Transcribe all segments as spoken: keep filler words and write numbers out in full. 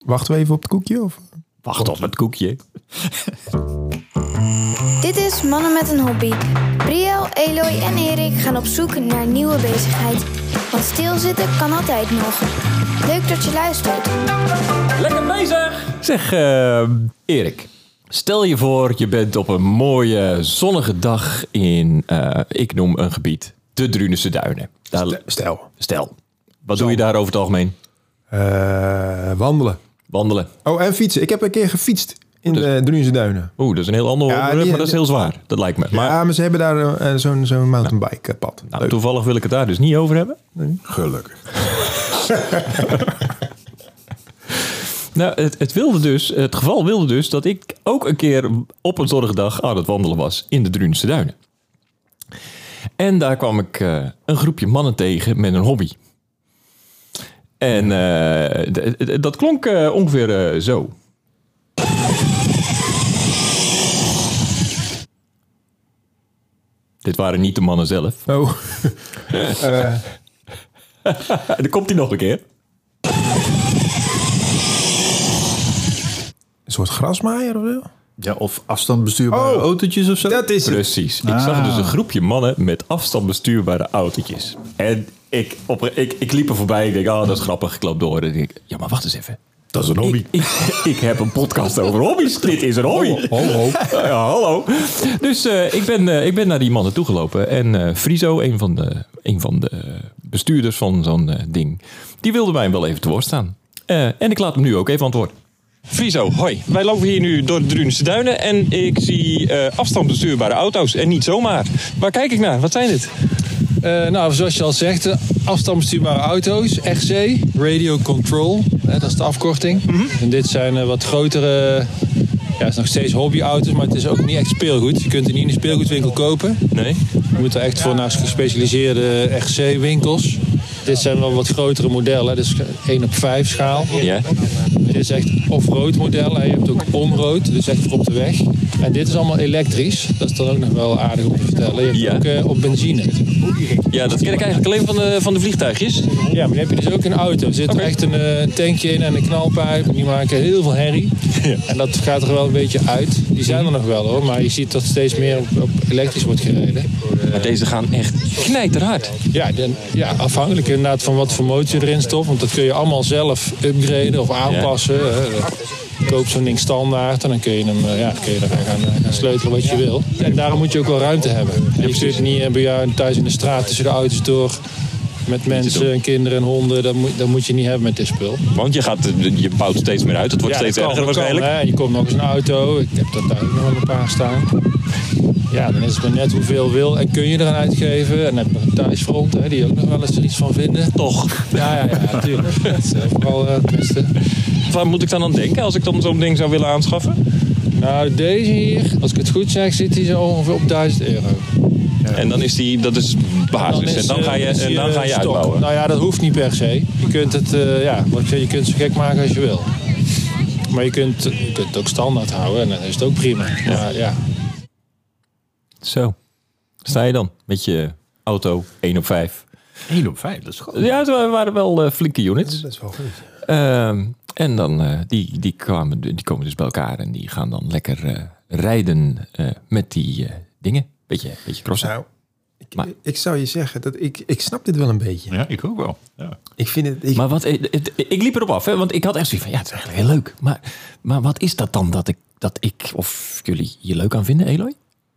Wachten we even op het koekje? Of? Wacht op het koekje. Dit is Mannen met een Hobby. Brielle, Eloy en Erik gaan op zoek naar een nieuwe bezigheid. Want stilzitten kan altijd nog. Leuk dat je luistert. Lekker bezig! Zeg, uh, Erik. Stel je voor, je bent op een mooie zonnige dag in, uh, ik noem een gebied, de Drunense Duinen. Daar, Stel. Stel. Wat Zo. doe je daar over het algemeen? Uh, wandelen. Wandelen. Oh, en fietsen. Ik heb een keer gefietst in dus, de Drunense Duinen. Oeh, dat is een heel ander onderwerp, ja, maar dat is heel zwaar. Dat lijkt me. Maar, ja, maar ze hebben daar uh, zo'n, zo'n mountainbike pad. Nou, toevallig wil ik het daar dus niet over hebben. Nee. Gelukkig. Nou, het, het wilde dus, het geval wilde dus dat ik ook een keer op een zorgdag aan het wandelen was in de Drunense Duinen. En daar kwam ik uh, een groepje mannen tegen met een hobby. En uh, d- d- dat klonk uh, ongeveer uh, zo. Dit waren niet de mannen zelf. Oh. uh. Dan komt hij nog een keer. Een soort grasmaaier of zo? Ja, of afstandbestuurbare oh, autootjes of zo. Dat is het. Precies. Ah. Ik zag dus een groepje mannen met afstandbestuurbare autootjes. En ik, op, ik, ik liep er voorbij. Ik denk, oh, dat is grappig. Ik loop door. En ik, ja, maar wacht eens even. Dat is een hobby. Ik, ik, ik heb een podcast over hobby's. Dit is een hobby. Hallo. Ja, hallo. Dus uh, ik, ben, uh, ik ben naar die mannen toegelopen. En uh, Friso, een van de, een van de bestuurders van zo'n uh, ding, die wilde mij wel even te woord staan. Uh, en ik laat hem nu ook even antwoorden. Friso, hoi. Wij lopen hier nu door de Drunense Duinen en ik zie uh, afstandsbestuurbare auto's. En niet zomaar. Waar kijk ik naar? Wat zijn dit? Uh, nou, zoals je al zegt, afstandsbestuurbare auto's, R C, Radio Control, hè, dat is de afkorting. Mm-hmm. En dit zijn uh, wat grotere, ja, het is nog steeds hobbyauto's, maar het is ook niet echt speelgoed. Je kunt het niet in een speelgoedwinkel kopen. Nee. Je moet er echt voor naar gespecialiseerde R C-winkels. Dit zijn wel wat grotere modellen, dus één op vijf schaal. Ja. Dit is echt off-road modellen. Je hebt ook on-road, dus echt voor op de weg. En dit is allemaal elektrisch. Dat is dan ook nog wel aardig om te vertellen. Je hebt ja. ook uh, op benzine. Ja, dat ken ik eigenlijk alleen van de, van de vliegtuigjes. Ja, maar dan heb je dus ook een auto. Er zit okay. er echt een, een tankje in en een knalpijp. Die maken heel veel herrie. Ja. En dat gaat er wel een beetje uit. Die zijn er nog wel hoor, maar je ziet dat steeds meer op, op elektrisch wordt gereden. Maar deze gaan echt knijterhard. Ja, de, ja, afhankelijk inderdaad van wat voor motor je erin stopt. Want dat kun je allemaal zelf upgraden of aanpassen. Ja. Koop zo'n ding standaard en dan kun je hem ja, kun je er gaan, gaan sleutelen wat je wil. En daarom moet je ook wel ruimte hebben. Je zit niet bij jou thuis in de straat tussen de auto's door met mensen en kinderen en honden. Dat moet, dat moet je niet hebben met dit spul. Want je, gaat, je bouwt steeds meer uit. Het wordt ja, steeds kan, erger waarschijnlijk. Kan, je komt nog eens een auto. Ik heb er thuis nog een paar staan. Ja, dan is het maar net hoeveel wil en kun je eraan uitgeven. En dan heb je nog een thuisfront, hè, die ook nog wel eens er iets van vinden. Toch? Ja, ja, ja natuurlijk. Dat is uh, vooral uh, het beste. Waar moet ik dan aan denken als ik dan zo'n ding zou willen aanschaffen? Nou, deze hier, als ik het goed zeg, zit die zo ongeveer op duizend euro. Ja. En dan is die, dat is basis. En, is, en dan ga je, en dan ga je uitbouwen. Nou ja, dat hoeft niet per se. Je kunt het, uh, ja, wat ik zeg, je kunt het zo gek maken als je wil. Maar je kunt, je kunt het ook standaard houden en dan is het ook prima. Ja. Maar, ja. Zo. Sta je dan met je auto één op vijf? één op vijf, dat is goed. Ja, het waren wel uh, flinke units. Dat is wel goed. Uh, en dan, uh, die, die, kwamen, die komen dus bij elkaar en die gaan dan lekker uh, rijden uh, met die uh, dingen. Beetje, beetje crossen. Nou, ik, maar, ik zou je zeggen, dat ik, ik snap dit wel een beetje. Ja, ik ook wel. Ja. Ik vind het... Ik... Maar wat, het, het, ik liep erop af, hè, want ik had echt zoiets van, ja, het is eigenlijk heel leuk. Maar, maar wat is dat dan dat ik, dat ik of jullie hier leuk aan vinden, Eloy?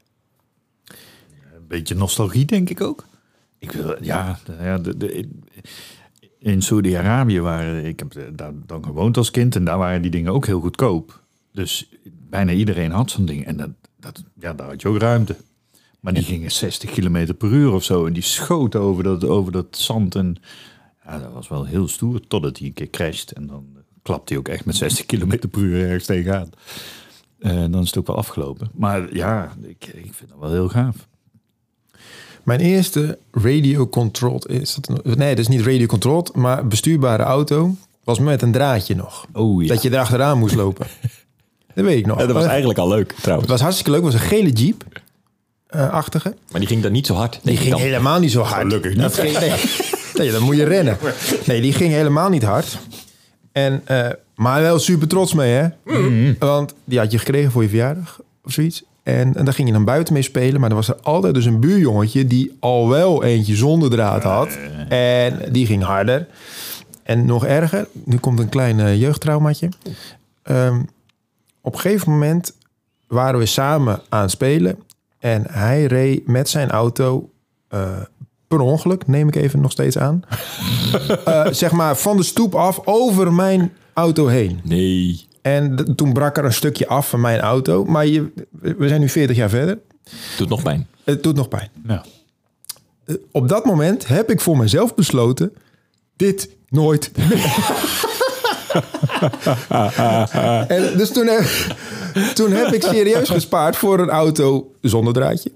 Een beetje nostalgie, denk ik ook. Ik wil, ja, ja de, de, in Saudi-Arabië waren, ik heb daar dan gewoond als kind en daar waren die dingen ook heel goedkoop. Dus bijna iedereen had zo'n ding en dat, dat, ja, daar had je ook ruimte. Maar die gingen zestig kilometer per uur of zo en die schoten over dat, over dat zand en ja, dat was wel heel stoer totdat hij een keer crasht en dan klapt hij ook echt met zestig kilometer per uur ergens tegenaan. En dan is het ook wel afgelopen. Maar ja, ik, ik vind dat wel heel gaaf. Mijn eerste radio-controlled... Is dat een, nee, dat is niet radio-controlled, maar bestuurbare auto was met een draadje nog. Oh, ja. Dat je erachteraan moest lopen. Dat weet ik nog. Ja, dat was eigenlijk al leuk, trouwens. Het was hartstikke leuk. Het was een gele Jeep-achtige. Uh, maar die ging dan niet zo hard. Die ging dan. helemaal niet zo hard. Gelukkig niet. Dat ging, nee, nee, dan moet je rennen. Nee, die ging helemaal niet hard. En uh, Maar wel super trots mee, hè? Mm-hmm. Want die had je gekregen voor je verjaardag of zoiets. En, en daar ging je dan buiten mee spelen. Maar er was er altijd dus een buurjongetje die al wel eentje zonder draad had. En die ging harder. En nog erger, nu komt een klein uh, jeugdtraumaatje. Um, op een gegeven moment waren we samen aan het spelen. En hij reed met zijn auto... Uh, per ongeluk, neem ik even nog steeds aan. uh, zeg maar van de stoep af over mijn auto heen. Nee. En d- toen brak er een stukje af van mijn auto. Maar je, we zijn nu veertig jaar verder. Doet nog pijn. Het doet nog pijn. Ja. Uh, op dat moment heb ik voor mezelf besloten... dit nooit en dus toen heb, toen heb ik serieus gespaard voor een auto zonder draadje.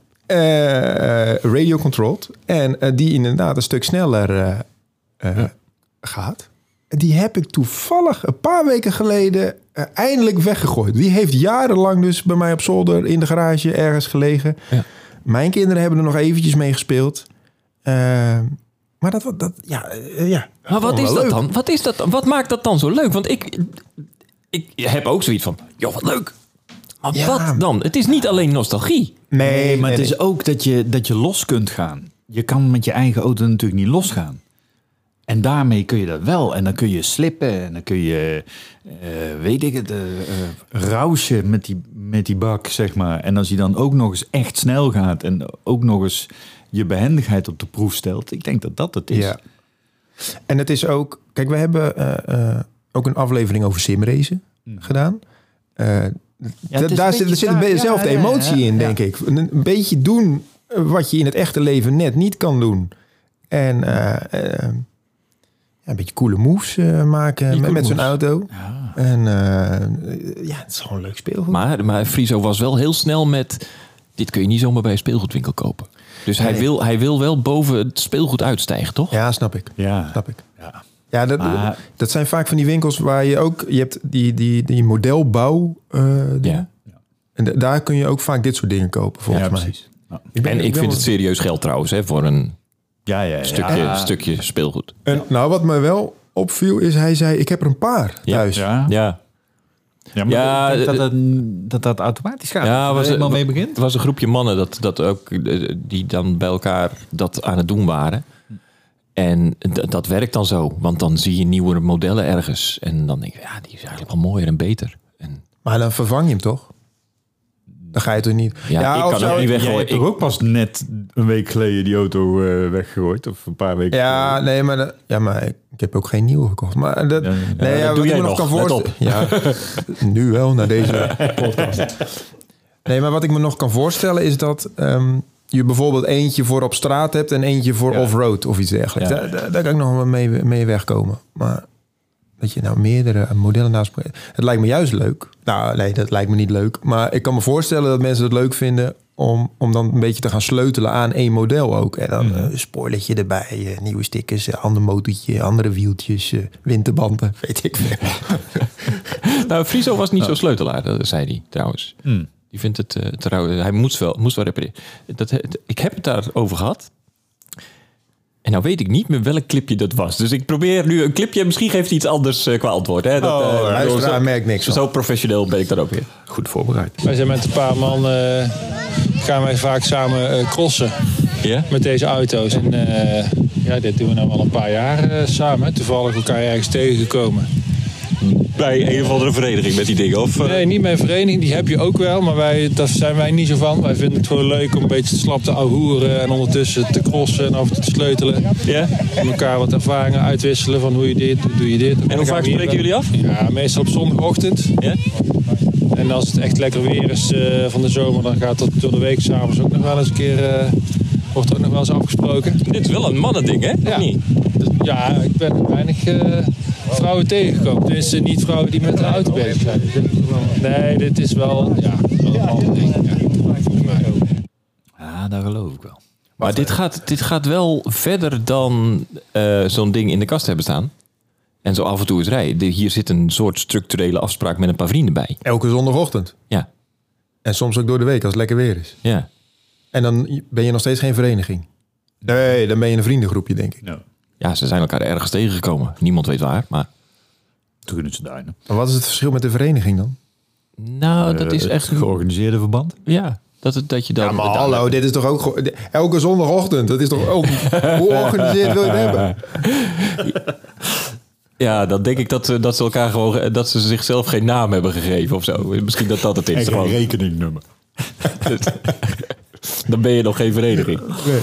Uh, radio controlled. En uh, die inderdaad een stuk sneller uh, uh, ja. gaat. Die heb ik toevallig een paar weken geleden uh, eindelijk weggegooid. Die heeft jarenlang dus bij mij op zolder in de garage ergens gelegen. Ja. Mijn kinderen hebben er nog eventjes mee gespeeld. Uh, maar dat, dat ja, uh, ja. Maar wat is dat dan? Wat is dat? Wat maakt dat dan zo leuk? Want ik, ik heb ook zoiets van, joh, wat leuk. Maar ja. Wat dan? Het is niet alleen nostalgie. Nee, nee maar nee, het is ook dat je, dat je los kunt gaan. Je kan met je eigen auto natuurlijk niet losgaan. En daarmee kun je dat wel. En dan kun je slippen. En dan kun je, uh, weet ik het, uh, uh, rauschen met die, met die bak, zeg maar. En als je dan ook nog eens echt snel gaat... en ook nog eens je behendigheid op de proef stelt... ik denk dat dat het is. Ja. En het is ook... Kijk, we hebben uh, uh, ook een aflevering over simracen hmm. gedaan... Uh, Ja, da- daar zit, zit dezelfde ja, emotie ja, ja, in, denk ja. ik. Een beetje doen wat je in het echte leven net niet kan doen. En uh, uh, ja, een beetje coole moves uh, maken met, cool met zo'n auto. Ja. En uh, ja, het is gewoon een leuk speelgoed. Maar, maar Friso was wel heel snel met... dit kun je niet zomaar bij een speelgoedwinkel kopen. Dus nee. hij, wil, hij wil wel boven het speelgoed uitstijgen, toch? Ja, snap ik. Ja. Snap ik. Ja. Ja, dat, maar, dat zijn vaak van die winkels waar je ook... Je hebt die, die, die modelbouw uh, dingen. Ja. En d- daar kun je ook vaak dit soort dingen kopen, volgens ja, mij. Precies. Ja. Ik ben, en ik, ik vind wel... het serieus geld trouwens, hè, voor een ja, ja, ja. Stukje, ja. stukje speelgoed. En, ja. Nou, wat me wel opviel is, hij zei, ik heb er een paar thuis. Ja, ja. Ja, maar ja, ik denk dat, dat, dat dat automatisch gaat. Ja, was er mee begint. Er was een groepje mannen dat, dat ook, die dan bij elkaar dat aan het doen waren. En d- dat werkt dan zo. Want dan zie je nieuwe modellen ergens. En dan denk je, ja, die is eigenlijk wel mooier en beter. En... Maar dan vervang je hem toch? Dan ga je toch niet... Ja, ja ik kan ook niet weggooien. Jij hebt toch ook pas net een week geleden die auto uh, weggegooid? Of een paar weken Ja, geleden. nee, maar, de, ja, maar ik, ik heb ook geen nieuwe gekocht. Maar dat, ja, nee, ja, ja, dat doe jij nog, kan voorstellen. Ja, nu wel, naar deze podcast. Nee, maar wat ik me nog kan voorstellen is dat... Um, je bijvoorbeeld eentje voor op straat hebt en eentje voor ja. off-road of iets dergelijks. Ja. Daar, daar, daar kan ik nog wel mee, mee wegkomen. Maar dat je nou meerdere modellen naast... Het lijkt me juist leuk. Nou, nee, dat lijkt me niet leuk. Maar ik kan me voorstellen dat mensen het leuk vinden... om, om dan een beetje te gaan sleutelen aan één model ook. En dan mm-hmm. een spoilertje erbij, uh, nieuwe stickers, uh, ander motortje, andere wieltjes, uh, winterbanden, weet ik veel. Nou, Friso was niet oh. zo sleutelaar, dat zei hij trouwens. Mm. Die vindt het uh, trouw. Hij moest wel, moest wel repareren. Dat, het, ik heb het daarover gehad. En nou weet ik niet meer welk clipje dat was. Dus ik probeer nu een clipje. Misschien geeft hij iets anders uh, qua antwoord. Hè? Dat, oh, uh, luisteraar merkt niks Zo van. Professioneel ben ik daar ook weer. Goed voorbereid. Wij zijn met een paar man... Uh, gaan wij vaak samen uh, crossen. Yeah? Met deze auto's. En uh, ja, dit doen we nou al een paar jaar uh, samen. Toevallig elkaar ergens tegengekomen. Bij een of andere vereniging met die dingen? Of, uh... Nee, niet bij een vereniging. Die heb je ook wel. Maar wij, daar zijn wij niet zo van. Wij vinden het gewoon leuk om een beetje te slap te ouwehoeren. En ondertussen te crossen en af en toe te sleutelen. Ja? En elkaar wat ervaringen uitwisselen. Van hoe je dit, hoe doe je dit. En hoe vaak spreken jullie af? Ja, meestal op zondagochtend. Ja? En als het echt lekker weer is uh, van de zomer. Dan gaat dat door de week s'avonds ook nog wel eens een keer... Uh, wordt er ook nog wel eens afgesproken. Dit is wel een mannending, hè? Ja. Of niet? Ja, ik ben weinig uh, vrouwen tegengekomen. Tenminste, niet vrouwen die met een auto bezig zijn. Nee, dit is wel, ja, wel een mannending. Ja. Ja, dat geloof ik wel. Maar dit gaat, dit gaat wel verder dan uh, zo'n ding in de kast hebben staan. En zo af en toe eens rijden. Hier zit een soort structurele afspraak met een paar vrienden bij. Elke zondagochtend. Ja. En soms ook door de week als het lekker weer is. Ja. En dan ben je nog steeds geen vereniging. Nee, dan ben je een vriendengroepje, denk ik. No. Ja, ze zijn elkaar ergens tegengekomen. Niemand weet waar, maar... Drunense Duinen. Maar wat is het verschil met de vereniging dan? Nou, dat is Uh, echt... het georganiseerde verband. Ja, dat, het- dat je dan... Ja, maar hallo, dit is toch ook... ge- Elke zondagochtend, dat is toch ook... Hoe georganiseerd wil je het hebben? Ja, dan denk ik dat, ze- dat ze elkaar gewoon... Dat ze zichzelf geen naam hebben gegeven of zo. Misschien dat dat het is. En geen Gewoon. rekeningnummer. Dan ben je nog geen vereniging. Nee.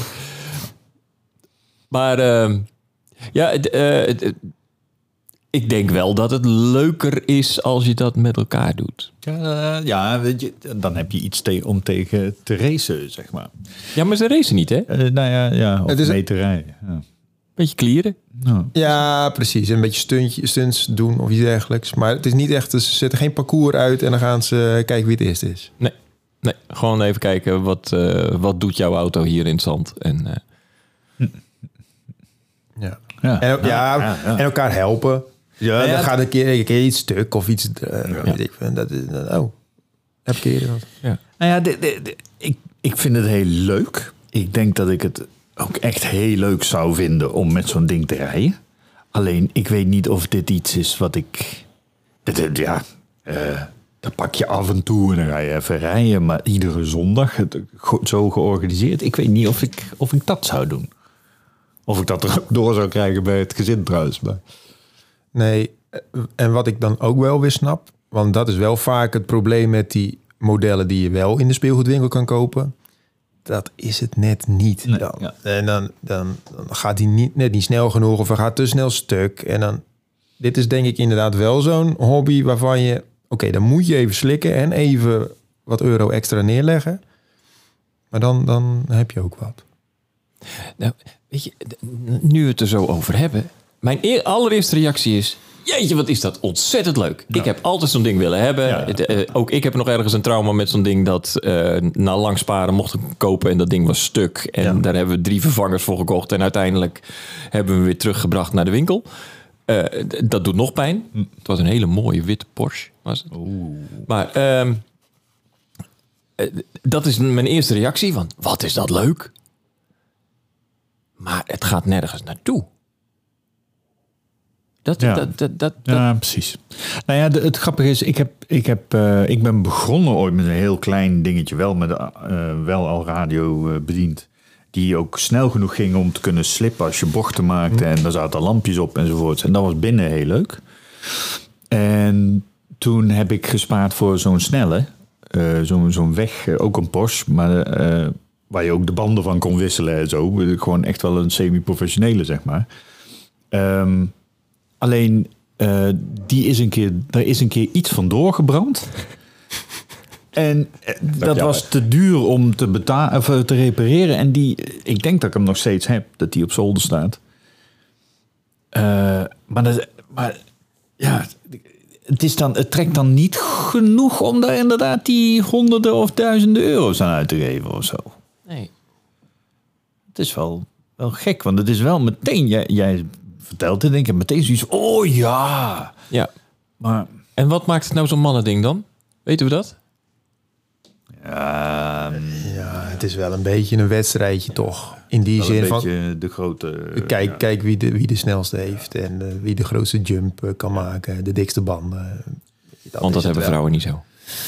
Maar ehm, ja, het, eh, het- het- ik denk wel dat het leuker is als je dat met elkaar doet. Ja, uh, ja, weet je, dan heb je iets te, om tegen te racen, zeg maar. Ja, maar ze racen niet, hè? Uh, nou ja, ja of Het is- mee te rijden. Ja. Beetje klieren. Nou, Ja, precies. Een beetje stuntje, stunts doen of iets dergelijks. Maar het is niet echt... Ze zetten geen parcours uit en dan gaan ze kijken wie het eerste is. Nee, nee, gewoon even kijken wat, eh, wat doet jouw auto hier in het zand. En, eh, Ja. ja. En, ja, ja, ja. en elkaar helpen. Ja, ja, dan het- gaat een keer, een keer iets stuk of iets... Uh, Ja. weet ik, veel. dat is, oh, heb ik eerder wat. ja. Nou ja, de, de, de- ik, ik vind het heel leuk. Ik denk dat ik het ook echt heel leuk zou vinden om met zo'n ding te rijden. Alleen, ik weet niet of dit iets is wat ik... dit- dit- ja, eh, dan pak je af en toe en dan ga je even rijden. Maar iedere zondag, het, go- zo georganiseerd. Ik weet niet of ik, of ik dat zou doen. Of ik dat er ook door zou krijgen bij het gezin trouwens. Maar... Nee, en wat ik dan ook wel weer snap... want dat is wel vaak het probleem met die modellen... die je wel in de speelgoedwinkel kan kopen... dat is het net niet Nee, dan. ja. En dan, dan, dan gaat hij niet, net niet snel genoeg... of hij gaat te snel stuk. En dan, dit is denk ik inderdaad wel zo'n hobby... waarvan je, oké, dan moet je even slikken... en even wat euro extra neerleggen. Maar dan, dan heb je ook wat. Nou, weet je, d- nu we het er zo over hebben. Mijn eer- allereerste reactie is... Jeetje, wat is dat ontzettend leuk. Ik heb altijd zo'n ding willen hebben. Ja. Het, eh, ook ik heb nog ergens een trauma met zo'n ding... dat eh na lang sparen mocht ik kopen en dat ding was stuk. En Ja. daar hebben we drie vervangers voor gekocht. En uiteindelijk hebben we hem weer teruggebracht naar de winkel. Eh, d- dat doet nog pijn. Het was een hele mooie witte Porsche. Was het. Maar ehm, eh, dat is mijn eerste reactie. Want wat is dat leuk? Maar het gaat nergens naartoe. Dat, Ja. dat, dat, dat, dat- Ja, precies. Nou ja, de- het grappige is, ik, heb, ik, heb, eh, ik ben begonnen ooit met een heel klein dingetje, wel, met, eh, wel al radio eh, bediend. Die ook snel genoeg ging om te kunnen slippen als je bochten maakte. En daar zaten lampjes op enzovoorts. En dat was binnen heel leuk. En toen heb ik gespaard voor zo'n snelle. eh, zo'n zo'n weg, eh, ook een Porsche. Maar eh, waar je ook de banden van kon wisselen en zo. Gewoon echt wel een semi-professionele, zeg maar. Ehm, alleen, eh, die is een keer, daar is een keer iets van doorgebrand. En eh, dat was te duur om te betalen of eh, te repareren. En die, ik denk dat ik hem nog steeds heb, dat die op zolder staat. Eh, maar, dat, maar ja, het, is dan, het trekt dan niet genoeg om daar inderdaad die honderden of duizenden euro's aan uit te geven of zo. nee. Het is wel, wel gek, want het is wel meteen, jij, jij vertelt het, denk ik, meteen zoiets, oh ja. Ja. Maar En wat maakt het nou zo'n mannending dan? Weten we dat? ja, Ja, het is wel een beetje een wedstrijdje toch. In die wel zin een van... beetje de grote... Kijk, ja. kijk wie, de, wie de snelste heeft en eh, wie de grootste jump eh, kan maken, de dikste banden. Dat Want dat is het hebben wel. vrouwen niet zo.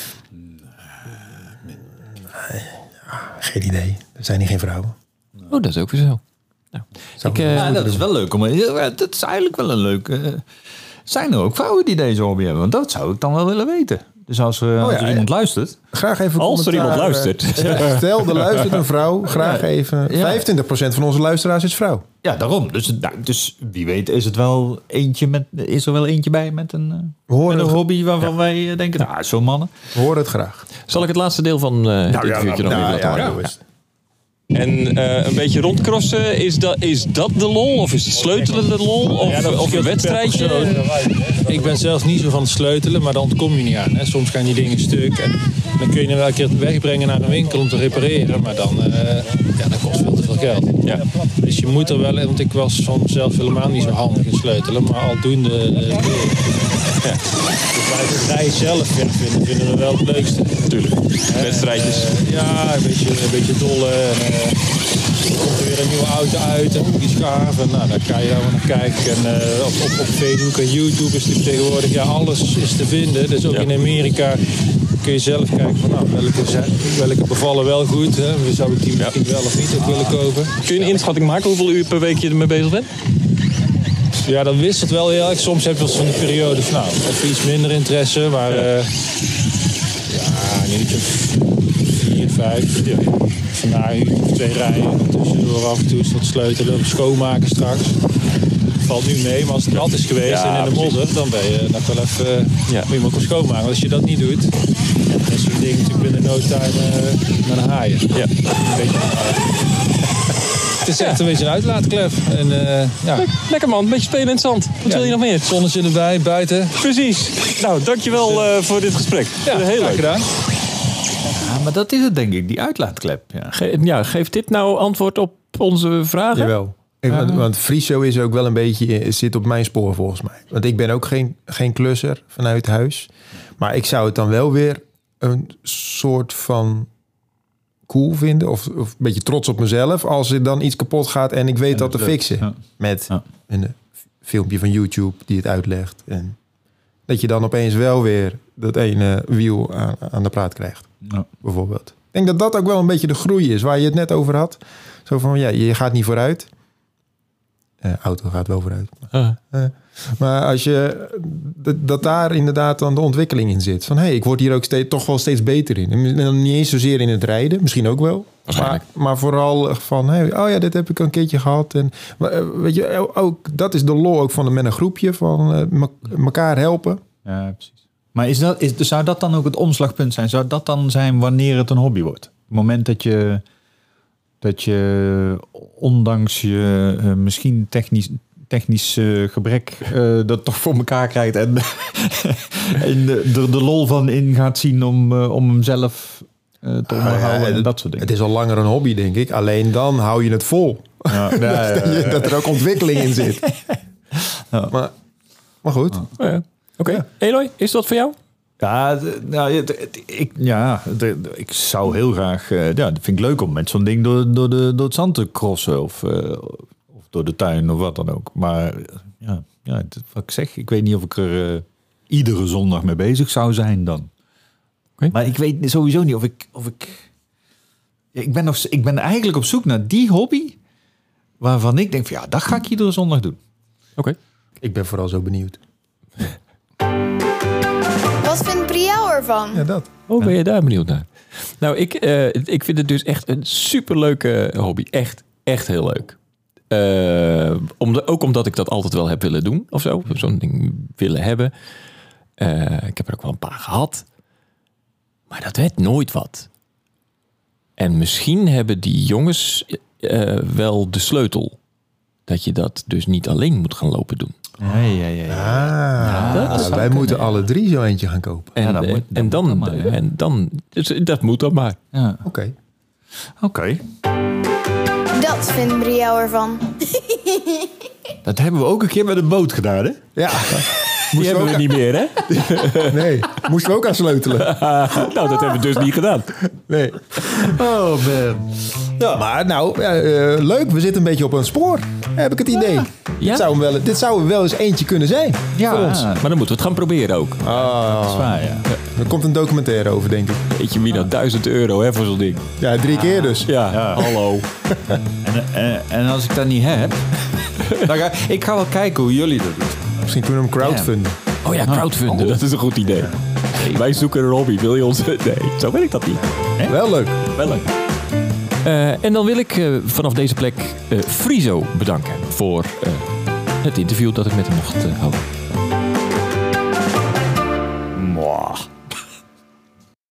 Geen idee. Er zijn hier geen vrouwen. Oh, dat is ook weer zo. Nou, Zou ik, ik- eh, Ja, dat is wel leuk. Om, dat is eigenlijk wel een leuke... eh, zijn er ook vrouwen die deze hobby hebben? Want dat zou ik dan wel willen weten. Dus als, er- als er ja, iemand luistert... Graag even Als er commentaar, iemand eh, luistert. Stel, er luistert een vrouw. Graag even. Ja. vijfentwintig procent van onze luisteraars is vrouw. Ja, daarom. Dus, nou, dus wie weet is het wel eentje met, is er wel eentje bij met een, eh, We horen, met een het, hobby waarvan wij eh, denken, nou, zo'n mannen. we horen het graag. Zal ik het laatste deel van eh het interviewtje nog even Ja, laten ja, horen? doe eens. En eh, een beetje rondcrossen, is dat, is dat de lol? Of is het sleutelen de lol? Of, Ja, dat of een verschilt per wedstrijdje? persoon. Ik ben zelf niet zo van het sleutelen, maar dan ontkom je niet aan. Hè. Soms gaan die dingen stuk en dan kun je hem wel een keer wegbrengen naar een winkel om te repareren. Maar dan, eh, ja, dat kost veel te veel geld. Ja. Dus je moet er wel, want ik was van zelf helemaal niet zo handig in sleutelen. Maar aldoende... eh, Dus wij het rijden zelf vinden, vinden, vinden we wel het leukste. Tuurlijk. Wedstrijdjes. Uh, ja, een beetje, een beetje dolle. En, uh, er komt er weer een nieuwe auto uit en die is gaaf. En nou, dan kan je daar wel naar kijken. En uh, op, op, op Facebook en YouTube is het tegenwoordig, ja, alles is te vinden. Dus ook ja. in Amerika kun je zelf kijken van nou, welke, zijn, welke bevallen wel goed. Hè? Zou ik die misschien wel of niet ook willen kopen. Kun je een inschatting maken hoeveel uur per week je ermee bezig bent? Ja, dat wisselt wel heel erg. Soms heb je wel zo'n periode van nou, even iets minder interesse. Maar ja, uh, ja een uurtje vier, vijf. Ja. Vandaag een uurtje of twee rijden. Tussendoor af en toe is wat sleutelen, schoonmaken straks. Valt nu mee, maar als het nat is geweest ja, en in de modder, dan ben je nog wel even uh, ja. moet je maar schoonmaken. Want als je dat niet doet, dan is zo'n ding natuurlijk binnen no time uh, naar een haaien. Ja. Een beetje een haaien. Het is echt een beetje een uitlaatklep. En, uh, ja. Lekker man, een beetje spelen in het zand. Wat ja, wil je nog meer? Zonnetje erbij, buiten. Precies. Nou, dankjewel uh, voor dit gesprek. Ja, heel leuk gedaan. Ja, maar dat is het denk ik, die uitlaatklep. Ja. Ge- ja, geeft dit nou antwoord op onze vragen? Jawel. Ik, want, want Friso is ook wel een beetje, zit op mijn spoor volgens mij. Want ik ben ook geen, geen klusser vanuit huis. Maar ik zou het dan wel weer een soort van cool vinden. Of, of een beetje trots op mezelf. Als er dan iets kapot gaat en ik weet en dat te fixen. Ja. Met ja. een filmpje van YouTube die het uitlegt. En dat je dan opeens wel weer dat ene wiel aan, aan de praat krijgt. Ja. Bijvoorbeeld. Ik denk dat dat ook wel een beetje de groei is waar je het net over had. Zo van, ja, je gaat niet vooruit. Uh, auto gaat wel vooruit. Uh. Uh, maar als je dat, dat daar inderdaad dan de ontwikkeling in zit. Van hé, hey, ik word hier ook steeds, toch wel steeds beter in. En dan niet eens zozeer in het rijden, misschien ook wel. Maar, maar vooral van, hey, oh ja, dit heb ik een keertje gehad. En maar, uh, weet je, ook dat is de lol ook van met een groepje van uh, elkaar helpen. Ja, precies. Maar is dat, is, zou dat dan ook het omslagpunt zijn? Zou dat dan zijn wanneer het een hobby wordt? Het moment dat je dat je ondanks je uh, misschien technisch, technisch uh, gebrek uh, dat toch voor elkaar krijgt en, en de, de, de lol van in gaat zien om, uh, om hem zelf uh, te onderhouden ah, ja, en dat soort dingen. Het is al langer een hobby, denk ik. Alleen dan hou je het vol. Ja, ja, ja, ja, ja. Dat er ook ontwikkeling in zit. Ja. Maar, maar goed. Oh, ja. Oké. Okay. Ja. Eloy, is dat voor jou? Ja, nou, ik, ja, ik zou heel graag... Ja, dat vind ik leuk om met zo'n ding door, door, de, door het zand te crossen. Of, uh, of door de tuin of wat dan ook. Maar ja, ja wat ik zeg, ik weet niet of ik er uh, iedere zondag mee bezig zou zijn dan. Okay. Maar ik weet sowieso niet of ik... Of ik, ja, ik, ben nog, ik ben eigenlijk op zoek naar die hobby waarvan ik denk van ja, dat ga ik iedere zondag doen. Oké. Okay. Ik ben vooral zo benieuwd. Wat vindt Brielle ervan? Ja, dat. Oh, ben je daar benieuwd naar? Nou, ik, uh, ik vind het dus echt een superleuke hobby. Echt, echt heel leuk. Uh, om de, ook omdat ik dat altijd wel heb willen doen. Of zo. Zo'n ding willen hebben. Uh, ik heb er ook wel een paar gehad. Maar dat werd nooit wat. En misschien hebben die jongens uh, wel de sleutel. Dat je dat dus niet alleen moet gaan lopen doen. Ja, ja, ja. ja. Ah, ja dat wij moeten kunnen. alle drie zo eentje gaan kopen. En, ja, dat moet, dat en dan, dan maar, ja. en dan dus, dat moet dan maar. Ja. Oké. Okay. Oké. Okay. Dat vindt Brielle ervan. Dat hebben we ook een keer met een boot gedaan, hè? Ja. Die hebben we, we niet meer, hè? Nee, moesten we ook aan sleutelen. Nou, dat hebben we dus niet gedaan. Nee. Oh, man. Ja, maar nou, ja, uh, leuk. We zitten een beetje op een spoor, heb ik het idee. Ja. Ja? Dit, zou wel, dit zou wel eens eentje kunnen zijn ja, voor ons. Maar dan moeten we het gaan proberen ook. Ah, dat is waar, ja. Er komt een documentaire over, denk ik. Weet je wie dat duizend euro hè, voor zo'n ding? Ja, drie ah. keer dus. Ja, ja. Hallo. en, en, en als ik dat niet heb... dan ga, ik ga wel kijken hoe jullie dat doen. Misschien kunnen we hem crowdfunden. Oh ja, crowdfunden. Oh. Dat is een goed idee. Hey. Wij zoeken een hobby. Wil je ons... Nee, zo weet ik dat niet. Hè? Wel leuk. Wel leuk. Uh, en dan wil ik uh, vanaf deze plek uh, Friso bedanken voor uh, het interview dat ik met hem mocht uh, houden.